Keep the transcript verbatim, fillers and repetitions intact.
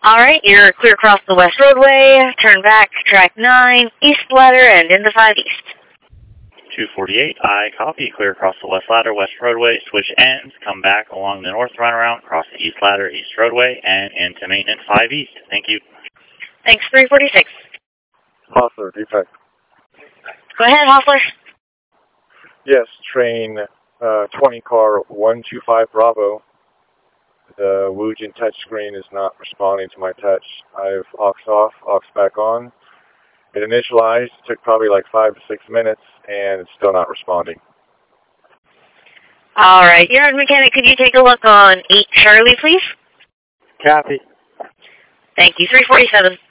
All right, you're clear across the west roadway, turn back, track nine, east ladder, and into five east. two forty-eight, I copy. Clear across the west ladder, west roadway, switch ends, come back along the north runaround, cross the east ladder, east roadway, and into maintenance five east. Thank you. Thanks, three forty-six. Hostler, defect. Go ahead, Hostler. Yes, train uh, twenty car one two five Bravo. The Woojin touchscreen is not responding to my touch. I've aux off, aux back on. It initialized, took probably like five to six minutes, and it's still not responding. All right, Yard Mechanic, could you take a look on eight Charlie, please? Copy. Thank you, three forty-seven.